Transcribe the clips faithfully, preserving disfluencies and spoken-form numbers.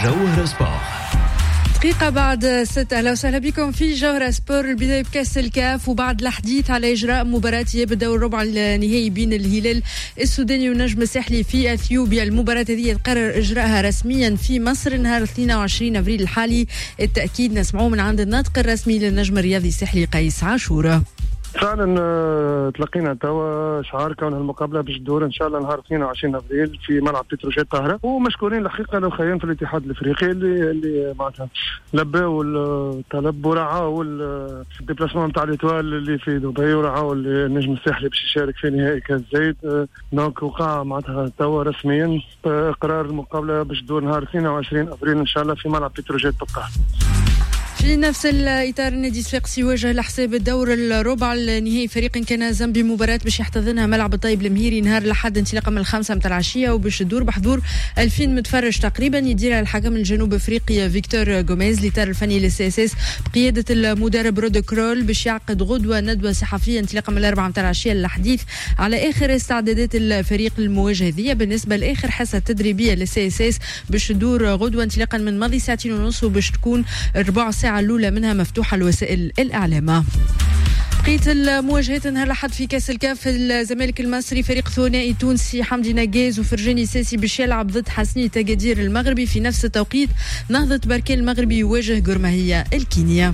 جوهر سبور. دقيقة بعد ست. أهلا وسهلا بكم في جوهر سبور. البداية بكأس الكاف وبعد الحديث على إجراء مباراة يبدأ الربع النهائي بين الهلال السوداني والنجم الساحلي في أثيوبيا. المباراة هذه قرر إجراءها رسميا في مصر نهار اثنين وعشرين أبريل الحالي. التأكيد نسمعوه من عند الناطق الرسمي للنجم الرياضي الساحلي قيس عاشور. فعلا تلقينا توا شعار كون المقابله باش تدور ان شاء الله نهار اثنين وعشرين ابريل في ملعب بتروجيت طاهره، ومشكورين الحقيقه الاخوين في الاتحاد الافريقي اللي اللي معناتها لبوا الطلب ورعاوا الديبلاسمون نتاع الاتوال اللي في دبي ورعاوا النجم الساحلي باش يشارك في نهائي كاس زايد. دونك وقع معناتها توا رسميا قرار المقابله باش تدور نهار اثنين وعشرين ابريل ان شاء الله في ملعب بتروجيت بالطاهره. في نفس الإطار النادي الصفاقسي يواجه لحساب الدور الربع النهائي فريق كان زامبي مباراة باش يحتضنها ملعب الطيب المهيري نهار الأحد انطلاقا من الخامسة متاع العشية، وباش تدور بحضور ألفين متفرج تقريبا. يديرها الحكم الجنوب افريقي فيكتور غوميز الإطار الفني للسي اس اس بقيادة المدرب رود كرول باش يعقد غدوة ندوة صحفية انطلاقا من الأربعة متاع العشية للحديث على آخر استعدادات الفريق للمواجهة هذه بالنسبة لآخر حصة تدريبية للسي اس اس باش تدور غدوة انطلاقا من ماضي ساعتين ونص، وباش تكون ربع ساعة الأولى منها مفتوحة لوسائل الإعلام. بقيت المواجهات نهار الأحد في كأس الكاف. الزمالك المصري فريق ثنائي تونسي حمدي نجاز وفرجاني ساسي باش يلعب ضد حسني تجادير المغربي. في نفس التوقيت نهضة بركان المغربي يواجه جرماهية الكينيا.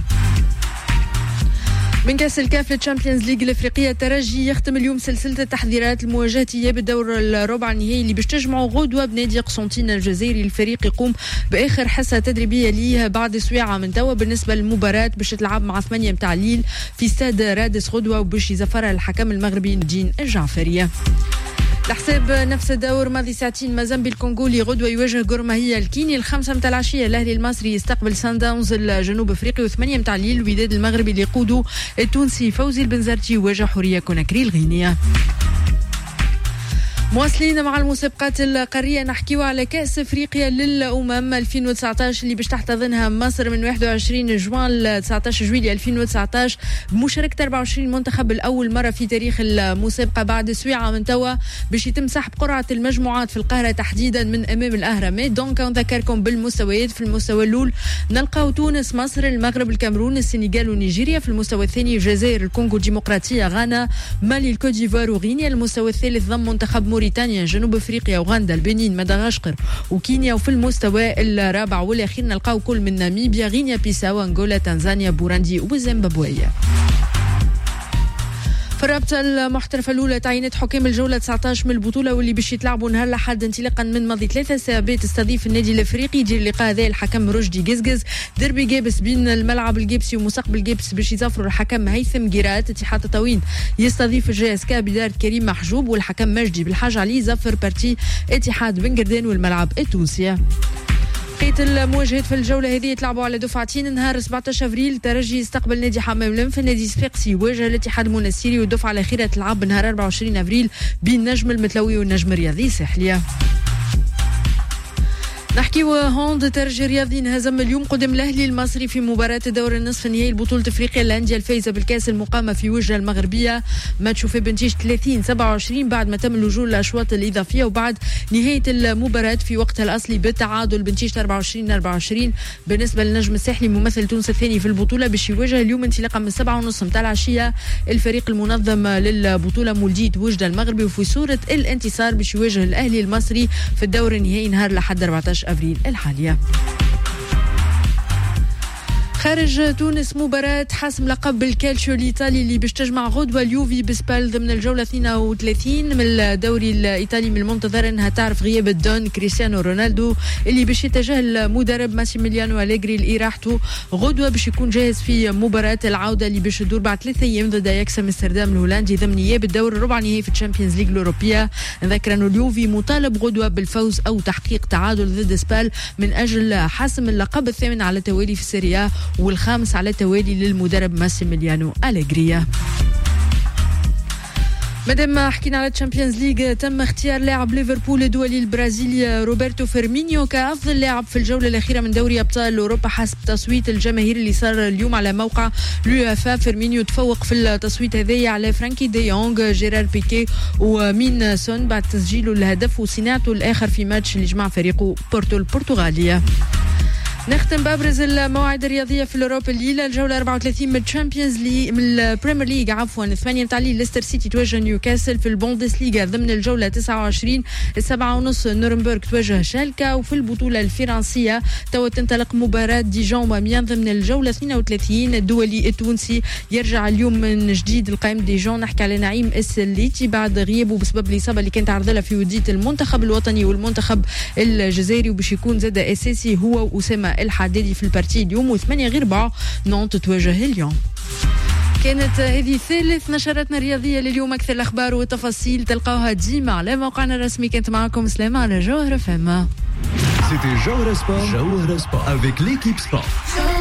من كاس الكاف للتشامبيونز ليج الافريقيه، الترجي يختم اليوم سلسله التحضيرات لمواجهه اياب الدور الربع النهائي اللي باش تجمعوا غدوه بنادي قسنطين الجزائري. الفريق يقوم باخر حصه تدريبيه ليه بعد سويعه من توا. بالنسبه للمباراه باش تلعب مع ثمانيه متاع ليل في استاد رادس غدوه، وباش يزفرها الحكم المغربي نجين الجعفريه. لحساب نفس الدور ماضي ساعتين مازامبي الكونغولي غدوة يواجه جرماهية الكيني. الخمسة متاع العشية الأهلي المصري يستقبل سان داونز الجنوب افريقي، وثمانية متاع الليل الوداد المغربي اللي يقودوا التونسي فوزي البنزرتي يواجه حورية كوناكري الغينية. مواصلين مع المسابقات القارية نحكيو على كأس افريقيا للأمم ألفين وتسعطاش اللي باش تحتضنها مصر من واحد وعشرين جوان ل تسعطاش جويلية ألفين وتسعطاش بمشاركة أربعة وعشرين منتخب الأول مرة في تاريخ المسابقة. بعد سويعة من توا باش يتم سحب قرعة المجموعات في القاهرة تحديدا من أمام الأهرامات. دونك نذكركم بالمستويات. في المستوى الأول نلقاو تونس مصر المغرب الكاميرون السنغال ونيجيريا. في المستوى الثاني الجزائر الكونغو الديمقراطية غانا مالي الكوت ديفوار وغينيا. المستوى الثالث ضم منتخب موريتانيا جنوب افريقيا اوغندا البنين مدغشقر وكينيا. وفي المستوى الرابع والاخير نلقاو كل من ناميبيا غينيا بيساو انغولا تنزانيا بوراندي وزيمبابويه. في الرابطة المحترفة الأولى تعيينات حكام الجولة تسعطاش من البطولة واللي باش يتلعبوا نهار الأحد انطلاقا من ماضي ثلاثة ساعات. تستضيف النادي الأفريقي يدير اللقاء هذا الحكم رشدي قزقز. دربي جابس بين الملعب الجيبسي ومستقبل جيبس باش يزافروا الحكم هيثم جيرات. اتحاد تطاوين يستضيف الجي اس كا بدار كريم محجوب، والحكم مجدي بالحاج علي زفر بارتي اتحاد بن قردان والملعب التونسي. بقية المواجهات في الجولة هذه يتلعبوا على دفعتين. نهار سبعطاش أبريل الترجي يستقبل نادي حمام لمف. النادي الصفاقسي يواجه الاتحاد المنستيري، والدفعة الأخيرة تلعب نهار أربعة وعشرين أبريل بين نجم المتلوي والنجم الرياضي ساحلية. نحكيو هوند. الترجي الرياضي انهزم اليوم قدام الاهلي المصري في مباراه دور النصف النهائي لبطوله افريقيا للانديه الفايزه بالكاس المقامه في وجه المغربيه. ماتشو في بنتيج ثلاثين سبعة وعشرين بعد ما تم اللجوء للاشواط الاضافيه، وبعد نهايه المباراه في وقتها الاصلي بالتعادل بنتيج أربعة وعشرين أربعة وعشرين. بالنسبه للنجم الساحلي ممثل تونس الثاني في البطوله باش يواجه اليوم انطلاقا من سبعة ونص متاع العشيه الفريق المنظم للبطوله مولدية وجده المغربي، وفي صوره الانتصار باش يواجه الاهلي المصري في الدور النهائي نهار الاحد أربعطاش أبريل الحالية. خارج تونس مباراة حسم لقب الكالتشيو الإيطالي اللي باش تجمع غدوة اليوفي بسبال ضمن الجولة اثنين وثلاثين من الدوري الإيطالي. من المنتظر أنها تعرف غياب الدون كريستيانو رونالدو اللي باش يتجاهل المدرب ماسيميليانو أليغري لإراحته غدوة باش يكون جاهز في مباراة العودة اللي باش تدور بعد ثلاثة أيام ضد أياكس أمستردام الهولندي ضمن إياب الدور الربع نهائي في الشامبيونز ليج الأوروبية. نذكر أنه اليوفي مطالب غدوة بالفوز أو تحقيق تعادل ضد سبال من أجل حسم اللقب الثامن على التوالي في السيريا والخامس على التوالي للمدرب ماسيميليانو أليغري. مادام حكينا على الشامبيونز ليج، تم اختيار لاعب ليفربول الدولي البرازيلي روبرتو فيرمينيو كأفضل لاعب في الجولة الأخيرة من دوري أبطال أوروبا حسب تصويت الجماهير اللي صار اليوم على موقع لوفا. فيرمينيو تفوق في التصويت هذايا على فرانكي دي يونغ جيرار بيكي ومين سون بعد تسجيله الهدف وصناعته الآخر في ماتش اللي جمع فريقه بورتو البرتغالية. نختم بابرز المواعيد الرياضيه في الاوروبا الليله. الجوله أربعة وثلاثين من الشامبيونز ليج من البريمير ليج عفوا ثمانية متاع الليل ليستر سيتي تواجه نيوكاسل. في البوندسليغا ضمن الجوله تسعة وعشرين السبعة ونص نورنبرغ تواجه شالكا. وفي البطوله الفرنسيه توا تنطلق مباراه ديجون وميان ضمن الجوله اثنين وثلاثين. الدولي التونسي يرجع اليوم من جديد القائم ديجون. نحكي على نعيم السليتي بعد غيابه بسبب الاصابه اللي كانت عرض لها في وديه المنتخب الوطني والمنتخب الجزائري، وباش يكون زاد اساسي هو واسامه الحدادي في البارتي اليوم. وثمانية غير ربع نونت تواجه اليوم. كانت هذه ثالث نشراتنا الرياضيه لليوم. اكثر الاخبار والتفاصيل تلقاوها ديما على موقعنا الرسمي. كانت معكم سلامه على جوهره فما. C'était Jawhara Sport, Jawhara Sport avec l'équipe sport.